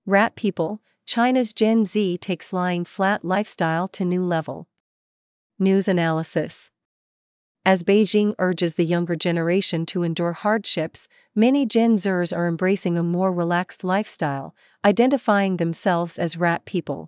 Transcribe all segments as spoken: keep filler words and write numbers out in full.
Rat People, China's Gen Z takes lying flat lifestyle to new level. News analysis. As Beijing urges the younger generation to endure hardships, many Gen Zers are embracing a more relaxed lifestyle, identifying themselves as rat people.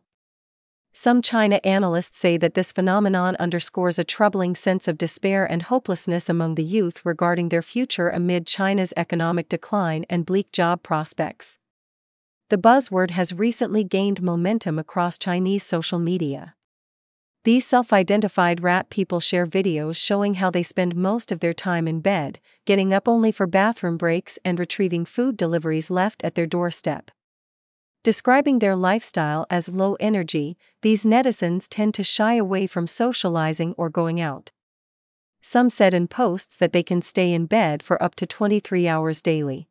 Some China analysts say that this phenomenon underscores a troubling sense of despair and hopelessness among the youth regarding their future amid China's economic decline and bleak job prospects. The buzzword has recently gained momentum across Chinese social media. These self-identified rat people share videos showing how they spend most of their time in bed, getting up only for bathroom breaks and retrieving food deliveries left at their doorstep. Describing their lifestyle as low energy, these netizens tend to shy away from socializing or going out. Some said in posts that they can stay in bed for up to twenty-three hours daily.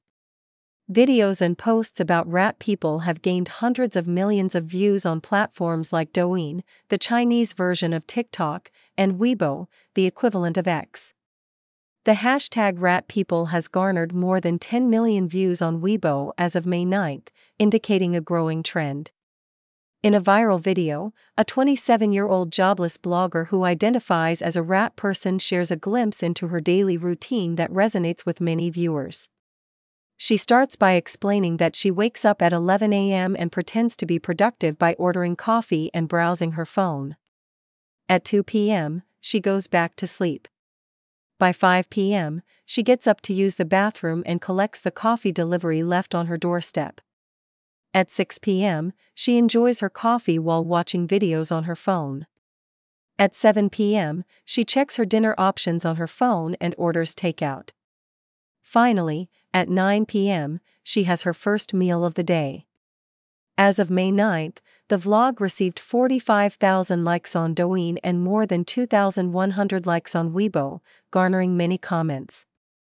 Videos and posts about rat people have gained hundreds of millions of views on platforms like Douyin, the Chinese version of TikTok, and Weibo, the equivalent of X. The hashtag rat people has garnered more than ten million views on Weibo as of May ninth, indicating a growing trend. In a viral video, a twenty-seven-year-old jobless blogger who identifies as a rat person shares a glimpse into her daily routine that resonates with many viewers. She starts by explaining that she wakes up at eleven a m and pretends to be productive by ordering coffee and browsing her phone. At two p m, she goes back to sleep. By five p m, she gets up to use the bathroom and collects the coffee delivery left on her doorstep. At six p m, she enjoys her coffee while watching videos on her phone. At seven p m, she checks her dinner options on her phone and orders takeout. Finally, at nine p m, she has her first meal of the day. As of May ninth, the vlog received forty-five thousand likes on Douyin and more than two thousand one hundred likes on Weibo, garnering many comments.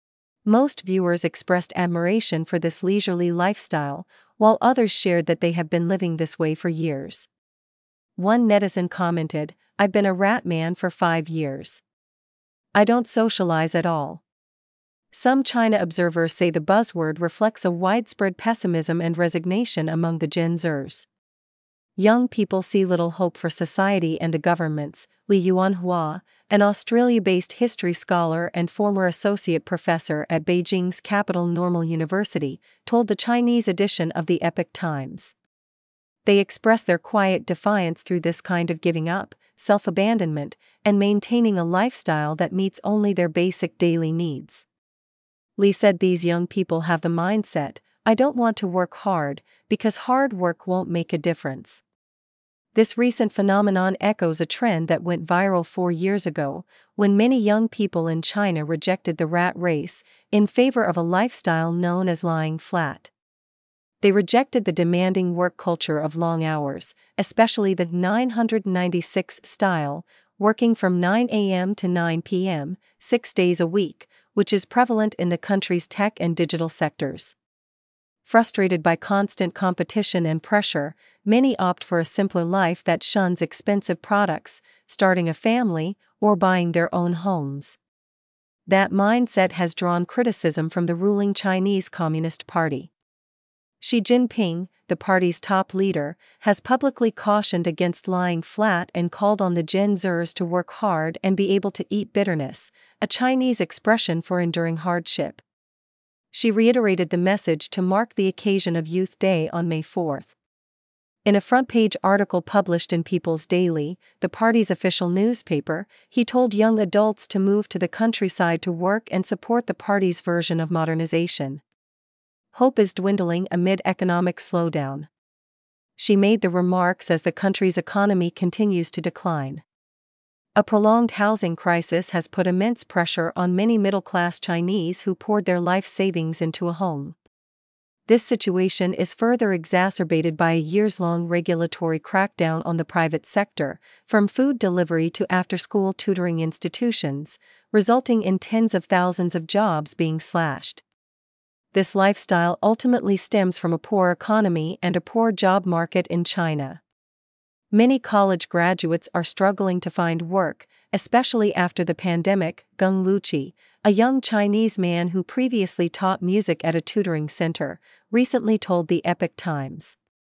Most viewers expressed admiration for this leisurely lifestyle, while others shared that they have been living this way for years. One netizen commented, "I've been a rat man for five years. I don't socialize at all." Some China observers say the buzzword reflects a widespread pessimism and resignation among the Gen Zers. Young people see little hope for society and the governments, Li Yuanhua, an Australia-based history scholar and former associate professor at Beijing's Capital Normal University, told the Chinese edition of the Epoch Times. They express their quiet defiance through this kind of giving up, self-abandonment, and maintaining a lifestyle that meets only their basic daily needs. Li said these young people have the mindset, "I don't want to work hard, because hard work won't make a difference." This recent phenomenon echoes a trend that went viral four years ago, when many young people in China rejected the rat race in favor of a lifestyle known as lying flat. They rejected the demanding work culture of long hours, especially the nine ninety-six style, working from nine a m to nine p m, six days a week, which is prevalent in the country's tech and digital sectors. Frustrated by constant competition and pressure, many opt for a simpler life that shuns expensive products, starting a family, or buying their own homes. That mindset has drawn criticism from the ruling Chinese Communist Party. Xi Jinping, the party's top leader, has publicly cautioned against lying flat and called on the Gen Zers to work hard and be able to eat bitterness, a Chinese expression for enduring hardship. She reiterated the message to mark the occasion of Youth Day on May fourth. In a front-page article published in People's Daily, the party's official newspaper, he told young adults to move to the countryside to work and support the party's version of modernization. Hope is dwindling amid economic slowdown. She made the remarks as the country's economy continues to decline. A prolonged housing crisis has put immense pressure on many middle-class Chinese who poured their life savings into a home. This situation is further exacerbated by a years-long regulatory crackdown on the private sector, from food delivery to after-school tutoring institutions, resulting in tens of thousands of jobs being slashed. This lifestyle ultimately stems from a poor economy and a poor job market in China. Many college graduates are struggling to find work, especially after the pandemic. Geng Luqi, a young Chinese man who previously taught music at a tutoring center, recently told the Epoch Times.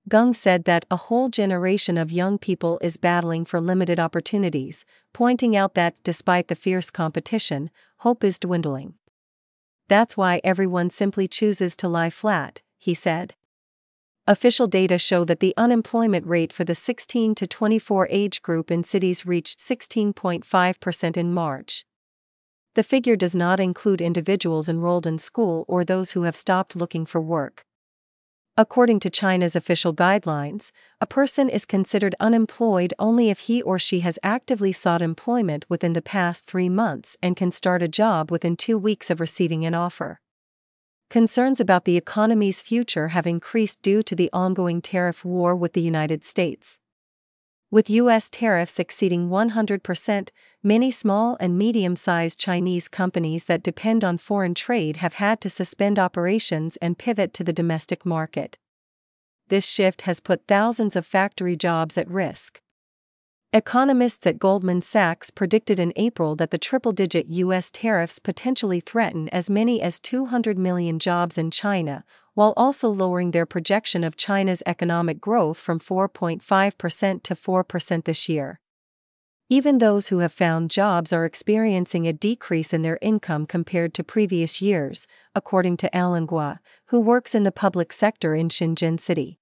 Geng said that a whole generation of young people is battling for limited opportunities, pointing out that, despite the fierce competition, hope is dwindling. That's why everyone simply chooses to lie flat, he said. Official data show that the unemployment rate for the sixteen to twenty-four age group in cities reached sixteen point five percent in March. The figure does not include individuals enrolled in school or those who have stopped looking for work. According to China's official guidelines, a person is considered unemployed only if he or she has actively sought employment within the past three months and can start a job within two weeks of receiving an offer. Concerns about the economy's future have increased due to the ongoing tariff war with the United States. With U S tariffs exceeding one hundred percent, many small and medium-sized Chinese companies that depend on foreign trade have had to suspend operations and pivot to the domestic market. This shift has put thousands of factory jobs at risk. Economists at Goldman Sachs predicted in April that the triple-digit U S tariffs potentially threaten as many as two hundred million jobs in China, while also lowering their projection of China's economic growth from four point five percent to four percent this year. Even those who have found jobs are experiencing a decrease in their income compared to previous years, according to Alan Guo, who works in the public sector in Shenzhen City.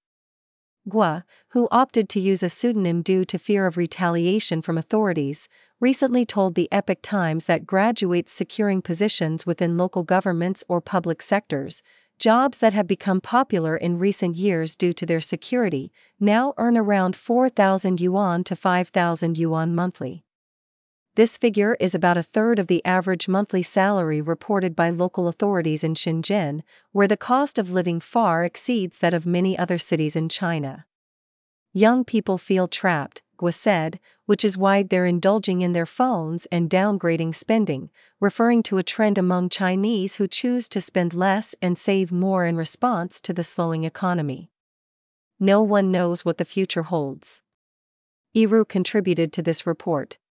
Guo, who opted to use a pseudonym due to fear of retaliation from authorities, recently told the Epoch Times that graduates securing positions within local governments or public sectors, jobs that have become popular in recent years due to their security, now earn around four thousand yuan to five thousand yuan monthly. This figure is about a third of the average monthly salary reported by local authorities in Shenzhen, where the cost of living far exceeds that of many other cities in China. Young people feel trapped, Guo said, which is why they're indulging in their phones and downgrading spending, referring to a trend among Chinese who choose to spend less and save more in response to the slowing economy. No one knows what the future holds. Yiru contributed to this report.